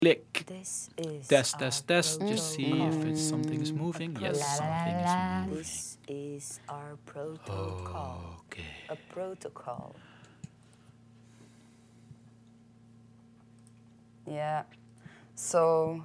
Click. This is Test, our test, test. Just see if it's something is protocol. moving. Yes, something is moving. This is our protocol. Okay. A protocol. Yeah. So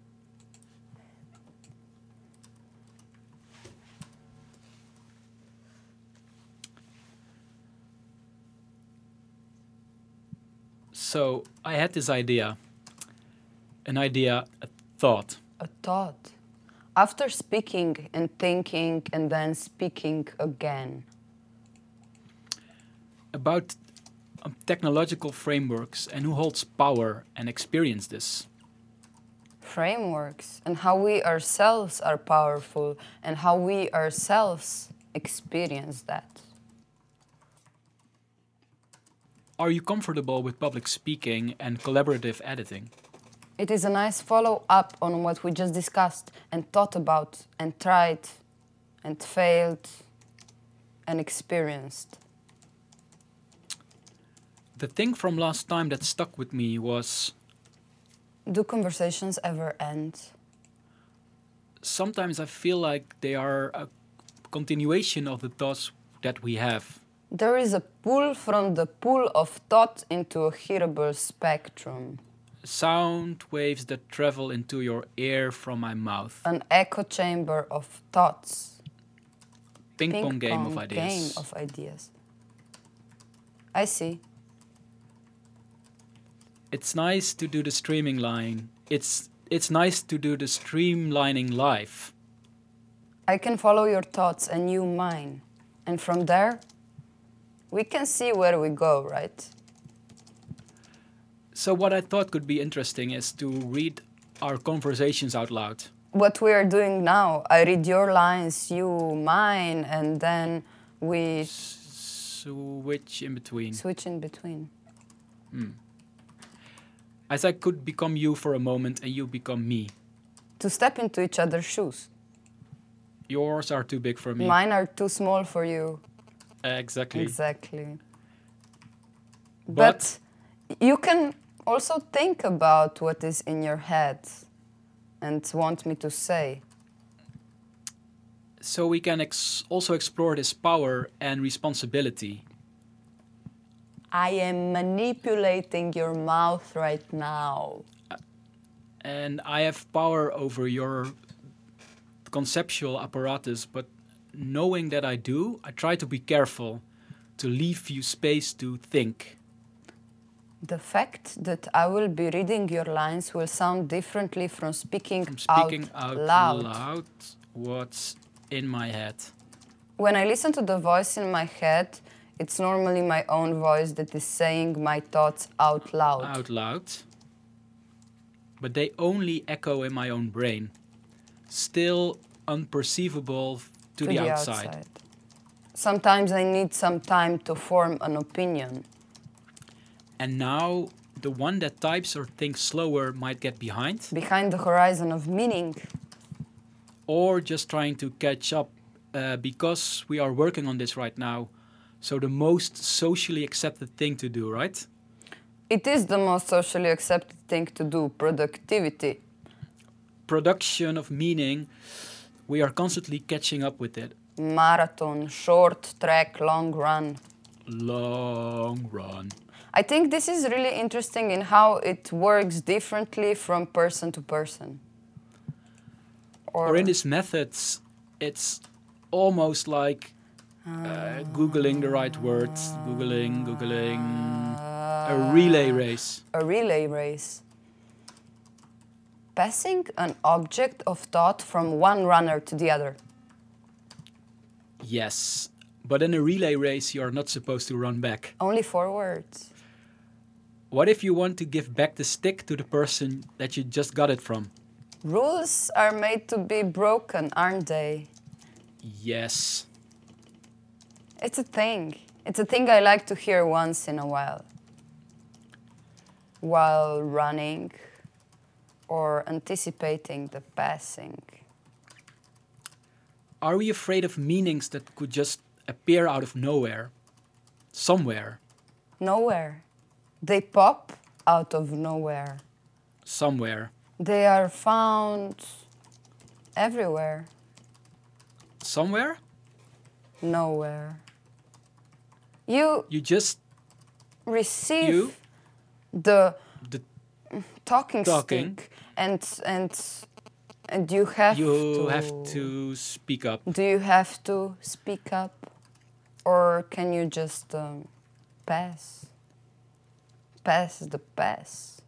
So I had this idea. A thought. a thought. After speaking and thinking and then speaking again. About technological frameworks and who holds power and experience this. Frameworks and how we ourselves are powerful and how we ourselves experience that. Are you comfortable with public speaking and collaborative editing? It is a nice follow-up on what we just discussed and thought about and tried and failed and experienced. The thing from last time that stuck with me was Do conversations ever end? sometimes I feel like they are a continuation of the thoughts that we have. There is a pull from the pool of thought into a hearable spectrum, Sound waves that travel into your ear from my mouth. an echo chamber of thoughts. Ping pong game of Ping-pong ideas. game of ideas. I see. It's nice to do the streaming line. It's nice to do the streamlining live. I can follow your thoughts and you mine. And from there, we can see where we go, right? So what I thought could be interesting is to read our conversations out loud. What we are doing now, I read your lines, you mine, and then we Switch in between. switch in between. As I could become you for a moment and you become me. To step into each other's shoes. Yours are too big for me. Mine are too small for you. Exactly. Exactly. But you can also think about what is in your head and want me to say. so we can also explore this power and responsibility. I am manipulating your mouth right now. And I have power over your conceptual apparatus, but knowing that I do, I try to be careful to leave you space to think. The fact that I will be reading your lines will sound differently from speaking, From speaking out loud. loud what's in my head. When I listen to the voice in my head, it's normally my own voice that is saying my thoughts out loud. Out loud. But they only echo in my own brain. Still unperceivable to the outside. Sometimes I need some time to form an opinion. And now the one that types or thinks slower might get behind, Behind the horizon of meaning, or just trying to catch up because we are working on this right now. So the most socially accepted thing to do, right? it is the most socially accepted thing to do, productivity. Production of meaning, we are constantly catching up with it. Marathon, short track, long run. Long run. I think this is really interesting in how it works differently from person to person. Or in these methods, it's almost like Googling the right words, Googling, a relay race. a relay race. Passing an object of thought from one runner to the other. Yes, but in a relay race, you are not supposed to run back. Only forwards. What if you want to give back the stick to the person that you just got it from? Rules are made to be broken, aren't they? Yes. It's a thing. It's a thing I like to hear once in a while. While running or anticipating the passing. Are we afraid of meanings that could just appear out of nowhere? Somewhere. Nowhere. They pop out of nowhere. somewhere. They are found everywhere. Somewhere? Nowhere. You You just receive you the the talking talking. stick and you have You to have to speak up. Do you have to speak up, or can you just pass the pass?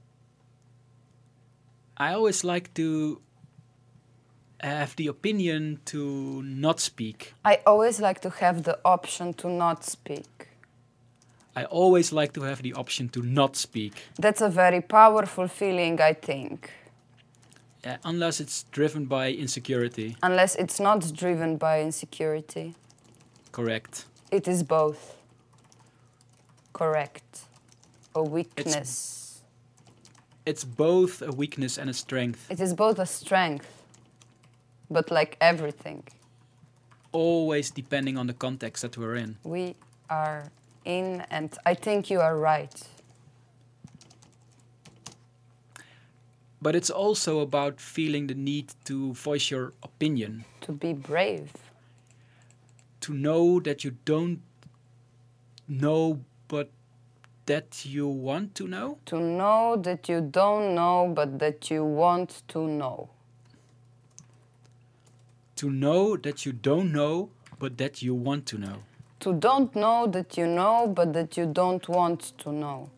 I always like to have the opinion to not speak. I always like to have the option to not speak. I always like to have the option to not speak. That's a very powerful feeling, I think. Unless it's driven by insecurity. Unless it's not driven by insecurity. Correct. It is both. Correct. A weakness. It's both a weakness and a strength. It is both a strength, but like everything, Always depending on the context that we're in. we are in, and I think you are right. But it's also about feeling the need to voice your opinion. To be brave. To know that you don't know, but that you want to know. To know that you don't know, but that you want to know. To know that you don't know, but that you want to know. To don't know that you know, but that you don't want to know.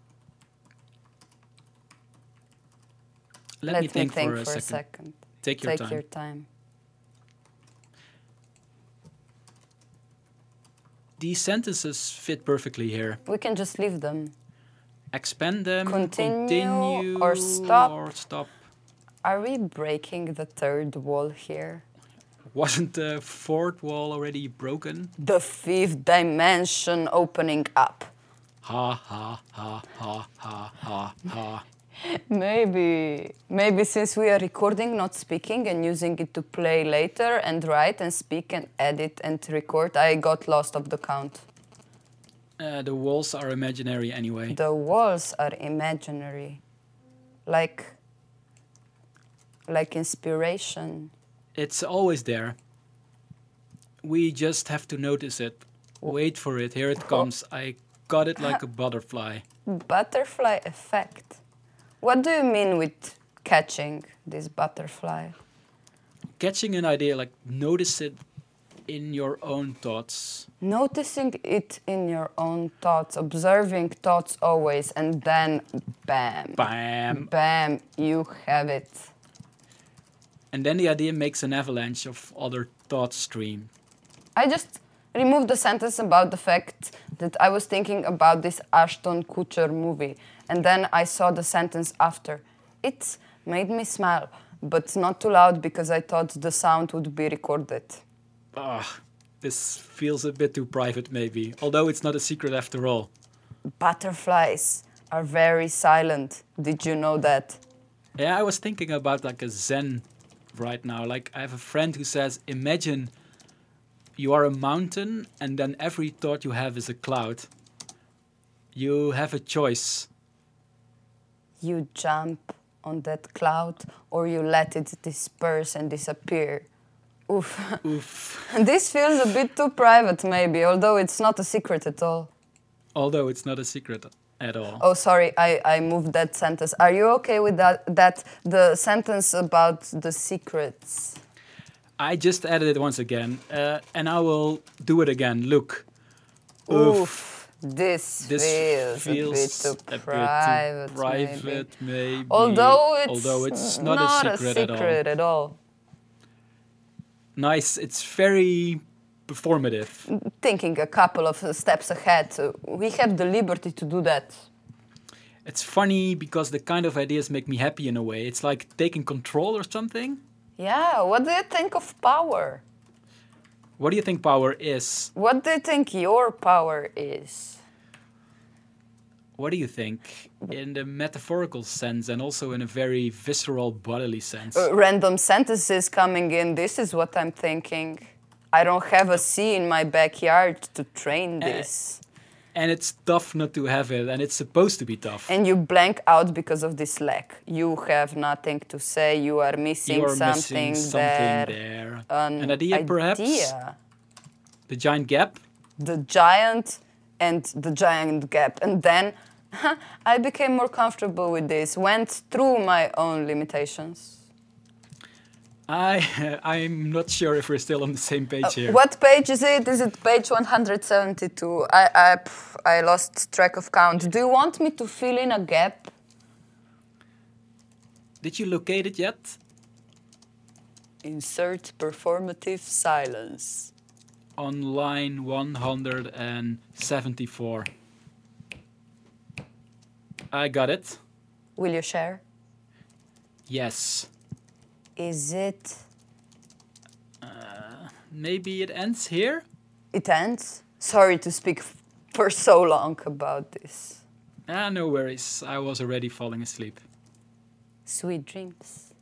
Let me think for a second. Take your time. Your time. These sentences fit perfectly here. We can just leave them. Expand them, Continue or stop. Or stop. Are we breaking the third wall here? Wasn't the fourth wall already broken? The fifth dimension opening up. Ha ha ha ha ha ha ha. Maybe since we are recording, not speaking, and using it to play later and write and speak and edit and record, I got lost of the count. The walls are imaginary anyway. The walls are imaginary. Like inspiration. It's always there. We just have to notice it. Wait for it. Here it comes. I got it like a butterfly. Butterfly effect. What do you mean with catching this butterfly? Catching an idea, like notice it in your own thoughts. Noticing it in your own thoughts, observing thoughts always, and then bam. Bam. Bam, you have it. And then the idea makes an avalanche of other thought stream. I just removed the sentence about the fact that I was thinking about this Ashton Kutcher movie, and then I saw the sentence after. It made me smile, but not too loud because I thought the sound would be recorded. This feels a bit too private maybe, although it's not a secret after all. Butterflies are very silent. Did you know that? Yeah, I was thinking about like a Zen right now. Like I have a friend who says, imagine you are a mountain and then every thought you have is a cloud. You have a choice. You jump on that cloud or you let it disperse and disappear. Oof. Oof. This feels a bit too private maybe, although it's not a secret at all. Although it's not a secret at all. Oh, sorry, I moved that sentence. Are you okay with that the sentence about the secrets? I just added it once again, and I will do it again. Look. Oof. This feels a bit too private, maybe. Although it's not a secret at all. Nice. It's very performative. Thinking a couple of steps ahead. We have the liberty to do that. It's funny because the kind of ideas make me happy in a way. It's like taking control or something. Yeah, what do you think of power? What do you think power is? What do you think your power is? What do you think in the metaphorical sense and also in a very visceral bodily sense? Random sentences coming in. This is what I'm thinking. I don't have a sea in my backyard to train this. And it's tough not to have it, and it's supposed to be tough. And you blank out because of this lack. You have nothing to say. You are missing You're something, missing something there. An idea, perhaps? The giant gap? The giant and the giant gap. And then I became more comfortable with this, went through my own limitations. I'm not sure if we're still on the same page here. What page is it? Is it page 172? I lost track of count. Do you want me to fill in a gap? Did you locate it yet? Insert performative silence. On line 174. I got it. Will you share? Yes. Is it... Maybe it ends here? It ends? Sorry to speak for so long about this. No worries. I was already falling asleep. Sweet dreams.